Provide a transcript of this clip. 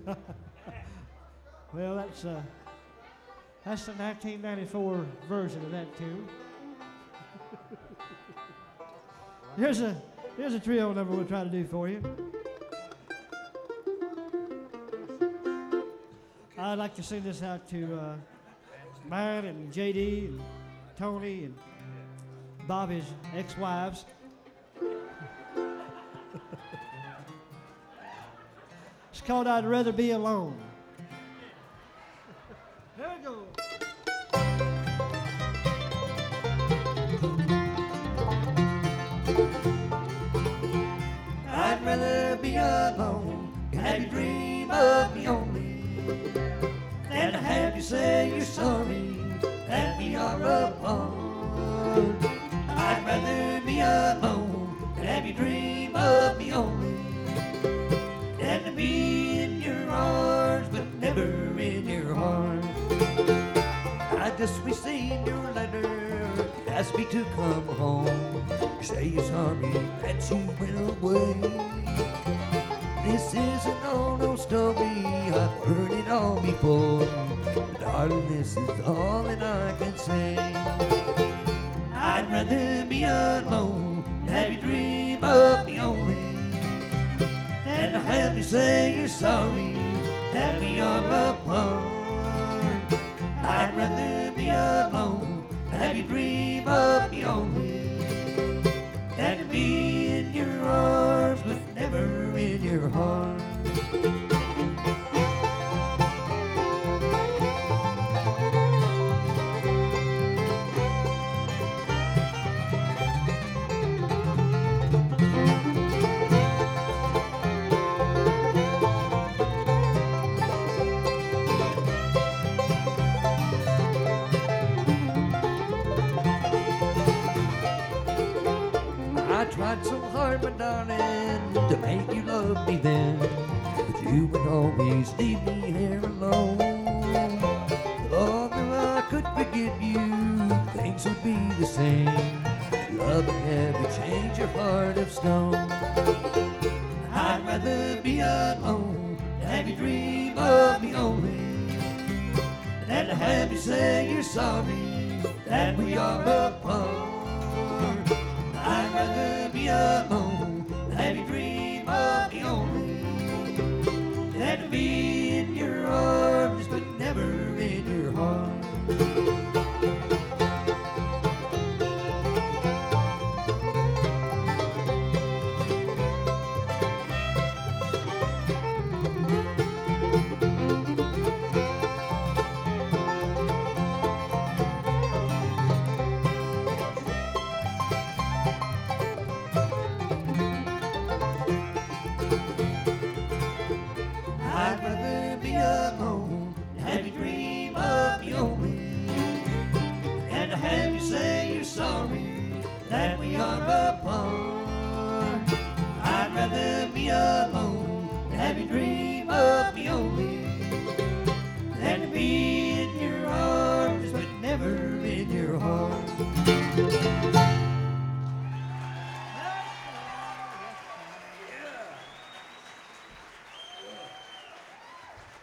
Well, that's the 1994 version of that tune. Here's a trio number we'll try to do for you. I'd like to sing this out to Marion and JD and Tony and Bobby's ex-wives. It's called I'd Rather Be Alone. Here we go. I'd rather be alone and have you dream of me only than to have you say you're sorry that we are apart. I'd rather be alone and have you dream of me only than to be in your arms but never in your heart. I just received your letter, asked me to come home. You say you're sorry that you went away. This isn't no story, I've heard it all before. Darling, this is all that I can say. I'd rather be alone, have you dream of me only, than to have you say you're sorry that we are apart. I'd rather be alone, have you dream of me only, than to be in your arms but never in your heart. I tried so hard, my darling, to make you love me then, but you would always leave me here alone. The longer I could forgive you, things would be the same. Love would never change your heart of stone. I'd rather be alone, have you dream of me only, than to have you say you're sorry that we are apart. I'd rather be alone, have you dream of me only, than to be in your arms but never in your heart. I'd rather be alone, have you dream of me only, and to have you say you're sorry that we are apart. I'd rather be alone, have you dream of me only,